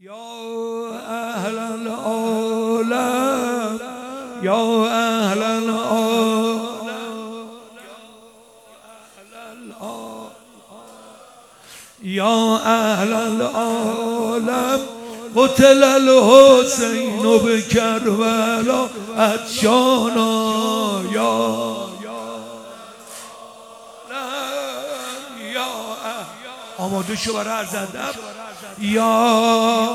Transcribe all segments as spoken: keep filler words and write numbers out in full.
یا اهل العالم یا اهل العالم یا اهل العالم قتل الحسین بکربلا عطشانا یا آماده شو برای عرض ادب. یا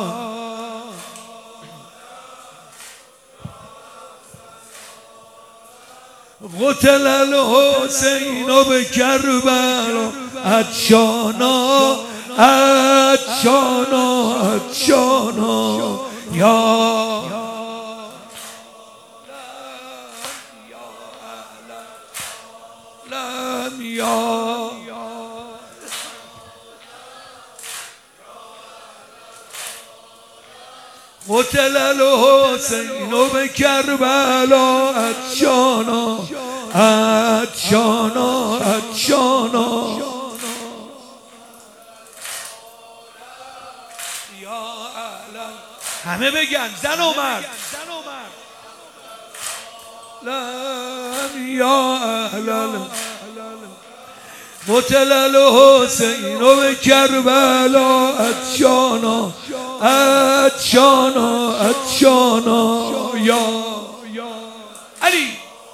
قتل الحسین بکربلا عطشانا عطشانا عطشانا یا لم یا قتل الحسین بکربلا عطشانا عطشانا عطشانا همه بگن زن و مرد لم یا اهل قتل الحسین بکربلا عطشانا عطشانا عطشانا یا علی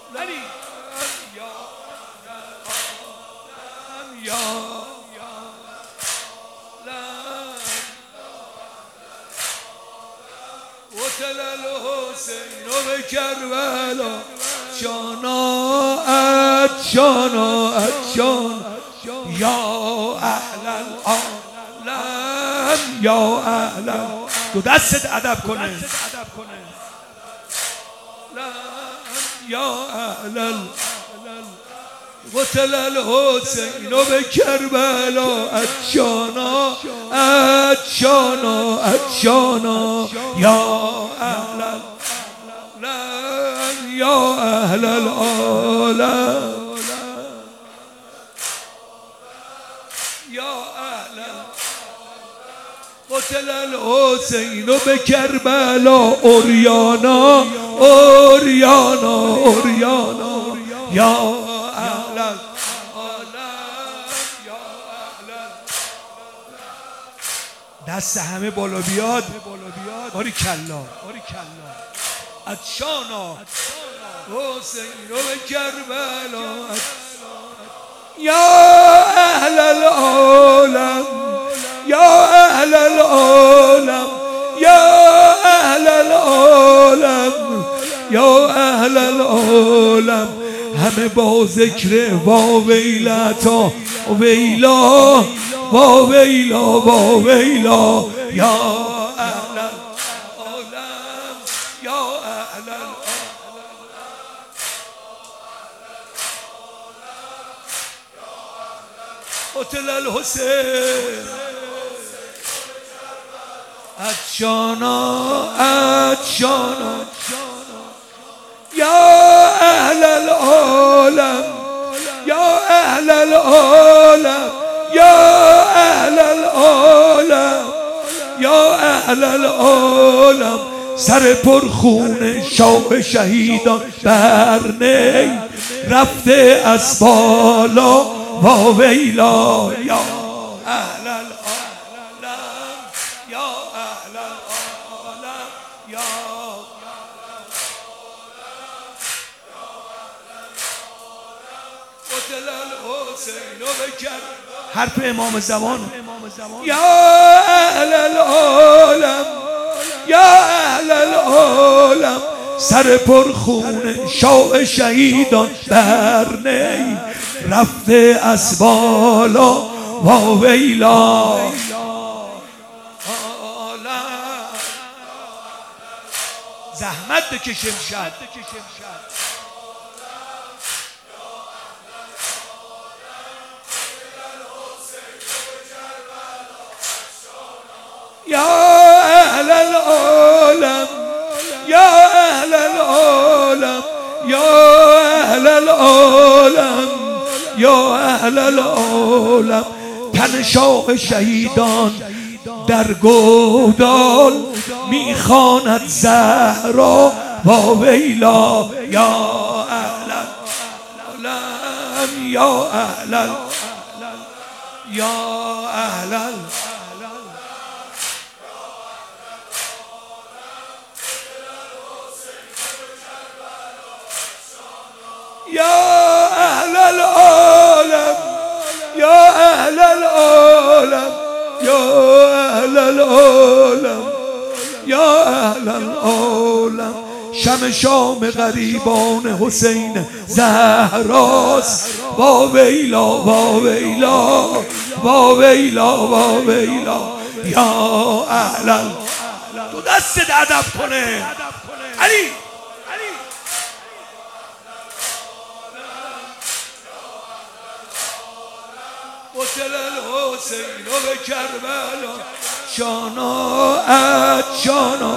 قتل الحسین بکربلا عطشانا عطشانا عطشانا یا اهل العالم یا اهل دو دستت ادب کنه یا اهل قتل الحسین بکربلا عطشانا عطشانا عطشانا یا اهل یا اهل العالم یا اهل قتل الحسین بکربلا اوریانا اوریانا اوریانا یا اهل العالم یا اهل دست همه بالا بیاد باری کلا عطشانا حسین بکربلا یا اهل العالم یا اهل العالم یا اهل العالم یا اهل العالم همه با ذکر وا ویلتا ویلا وا ویلا وا ویلا یا اهل العالم یا اهل قتل الحسین عطشانا عطشانا یا اهل العالم یا اهل العالم یا اهل العالم یا اهل العالم سر پرخون شاه شهیدان بر نی رفته از بالا وا ویلا یا اهل العالم یا اهل العالم یا قتل الحسین بکربلا حرف امام زمان یا اهل العالم یا اهل العالم سر پرخون شاه شهیدان بر نی رفته از بالا وا ویلا زحمت بکشم شد یا اهل العالم یا اهل العالم یا اهل العالم یا اهل العالم تن شاه شهیدان در گودال میخواند زهرا با ویلا یا اهل العالم یا اهل یا اهل یا اهل العالم یا اهل العالم یا اهل العالم یا اهل العالم شم شام غریبان حسین زهراست با ویلا با ویلا با ویلا با ویلا یا اهل تو دست ادب کنه علی قتل الحسین به کربلا شانات شانا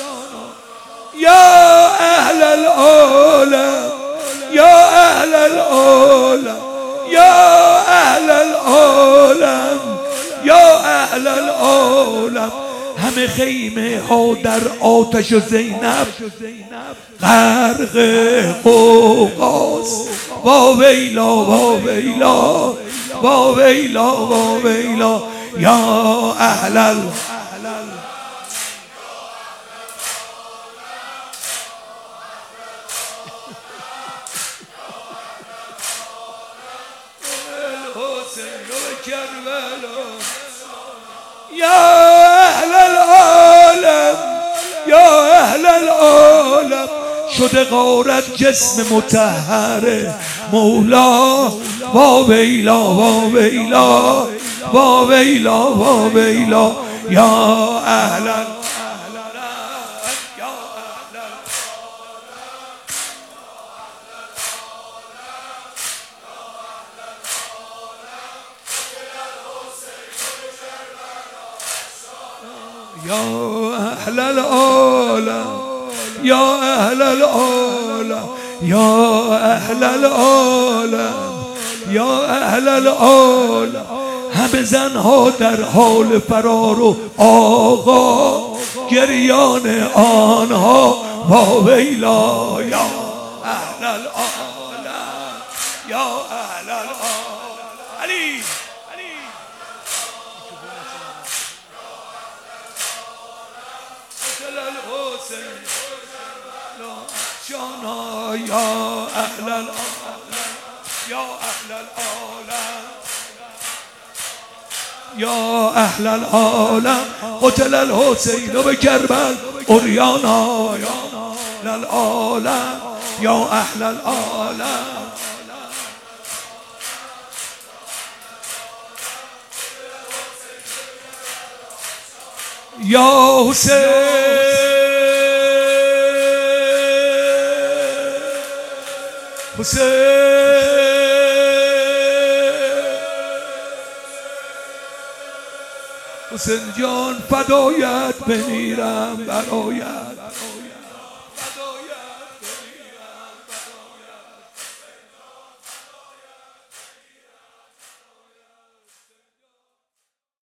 یا اهل العالم یا اهل العالم یا اهل العالم یا اهل العالم همه خیمه ها در آتش و زینب غرق قوقاست با ویلا با ویلا با ویلا با ویلا یا اهل العالم یا اهل العالم یا اهل العالم شده غارت جسم مطهر مولا با ویلا با ویلا با ویلا با ویلا یا اهل یا اهل العالم یا اهل العالم یا اهل العالم یا اهل العالم همه زنها در حال فرار و آقا گریان آنها با ویلا یا اهل العالم یا اهل العالم علی جانا یا اهل العالم یا اهل العالم یا اهل العالم قتل الحسین به کربل عریانا یا اهل العالم یا اهل العالم یا حسین حسین حسین جان فدایت بمیرم برایت